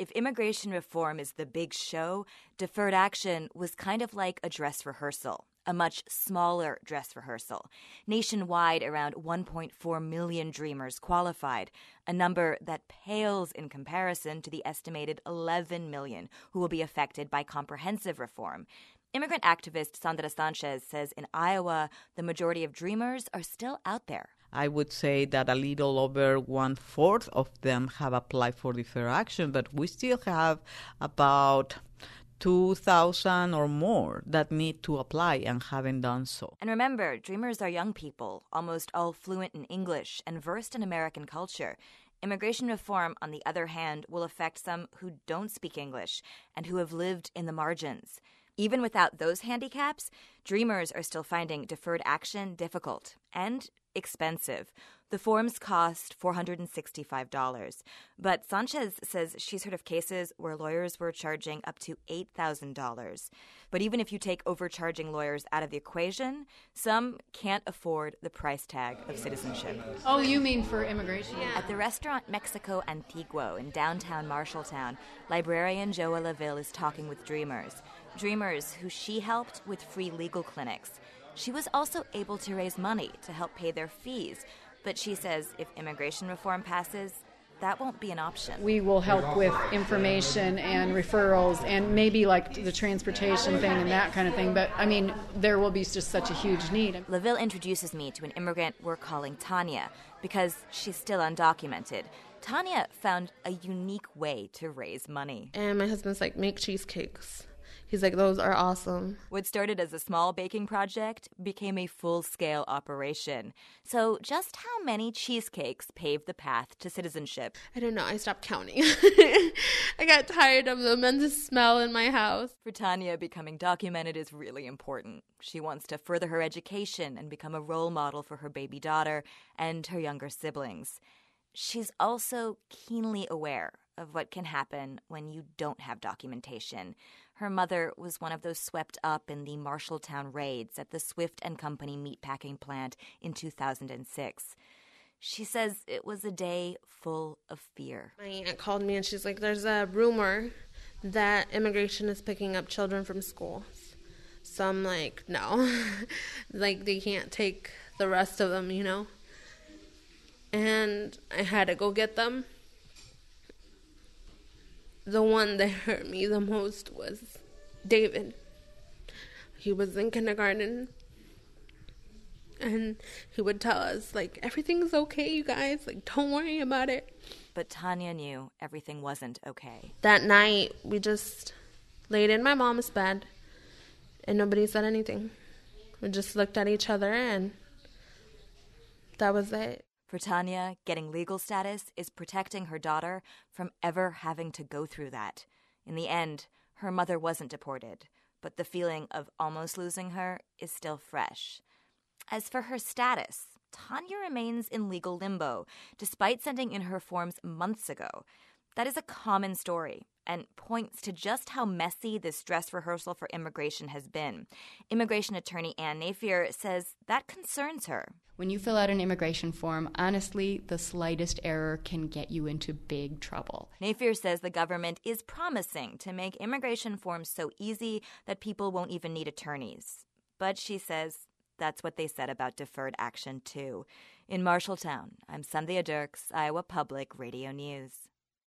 if immigration reform is the big show, deferred action was kind of like a dress rehearsal, a much smaller dress rehearsal. Nationwide, around 1.4 million Dreamers qualified, a number that pales in comparison to the estimated 11 million who will be affected by comprehensive reform. Immigrant activist Sandra Sanchez says in Iowa, the majority of Dreamers are still out there. I would say that a little over 1/4 of them have applied for deferred action, but we still have about 2,000 or more that need to apply and haven't done so. And remember, Dreamers are young people, almost all fluent in English and versed in American culture. Immigration reform, on the other hand, will affect some who don't speak English and who have lived in the margins. Even without those handicaps, Dreamers are still finding deferred action difficult and expensive. The forms cost $465, but Sanchez says she's heard of cases where lawyers were charging up to $8,000. But even if you take overcharging lawyers out of the equation, some can't afford the price tag of citizenship. Oh, you mean for immigration? Yeah. At the restaurant Mexico Antiguo in downtown Marshalltown, librarian Joa LaVille is talking with Dreamers who she helped with free legal clinics. She was also able to raise money to help pay their fees, but she says if immigration reform passes, that won't be an option. We will help with information and referrals and maybe like the transportation thing and that kind of thing, but I mean, there will be just such a huge need. LaVille introduces me to an immigrant we're calling Tanya because she's still undocumented. Tanya found a unique way to raise money. And my husband's like, make cheesecakes. He's like, those are awesome. What started as a small baking project became a full-scale operation. So just how many cheesecakes paved the path to citizenship? I don't know. I stopped counting. I got tired of them and the smell in my house. For Tanya, becoming documented is really important. She wants to further her education and become a role model for her baby daughter and her younger siblings. She's also keenly aware of what can happen when you don't have documentation. Her mother was one of those swept up in the Marshalltown raids at the Swift and Company meatpacking plant in 2006. She says it was a day full of fear. My aunt called me and she's like, there's a rumor that immigration is picking up children from schools. So I'm like, no. Like, they can't take the rest of them, you know? And I had to go get them. The one that hurt me the most was David. He was in kindergarten, and he would tell us, like, everything's okay, you guys. Like, don't worry about it. But Tanya knew everything wasn't okay. That night, we just laid in my mom's bed, and nobody said anything. We just looked at each other, and that was it. For Tanya, getting legal status is protecting her daughter from ever having to go through that. In the end, her mother wasn't deported, but the feeling of almost losing her is still fresh. As for her status, Tanya remains in legal limbo, despite sending in her forms months ago. That is a common story and points to just how messy this dress rehearsal for immigration has been. Immigration attorney Ann Nafier says that concerns her. When you fill out an immigration form, honestly, the slightest error can get you into big trouble. Nafier says the government is promising to make immigration forms so easy that people won't even need attorneys. But she says that's what they said about deferred action, too. In Marshalltown, I'm Sandhya Dirks, Iowa Public Radio News.